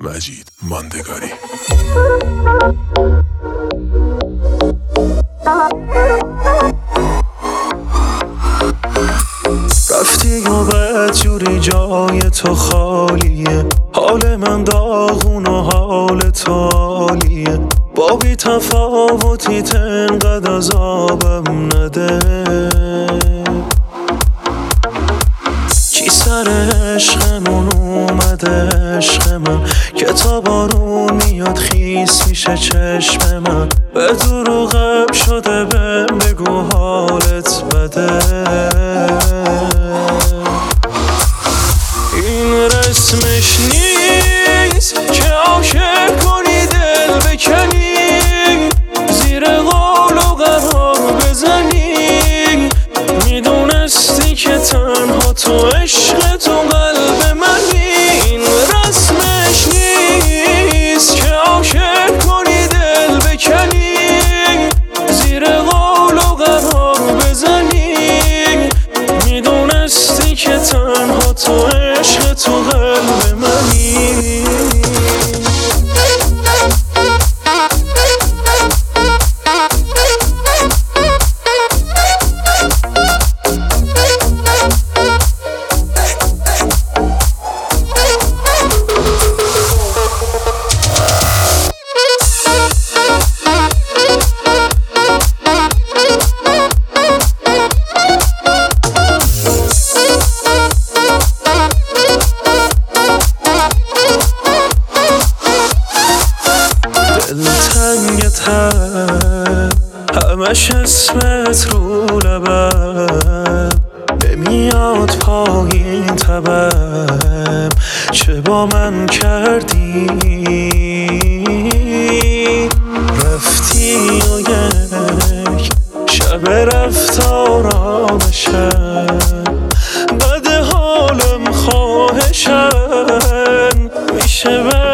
مجید ماندگاری. رفتی و بدجوری جای تو خالیه، حال من داغون و حال تو عالیه، با بی تفاوتی تنقدر عذابم نده. کی سر عشقمون اومده عشق من که تا بارون میاد خیس میشه چشم من، به دروغم شده بهم بگو حالت بده. این رسمش نیست که عاشق کنی دل بکنی، زیر قول و قرار بزنی، میدونستی که تنها تو عشق تو قلب منی. این رسمش نیست که عاشق کنی دل بکنی، زیر قول و قرار بزنی، میدونستی که تنها تو عشق تو قلب منی. دلتنگتم همش اسمت رو لبم، نمیاد پایین تبم، چه با من کردی؟ رفتی و یک شب رفت آرامشم، بد حالم خواهشم میشه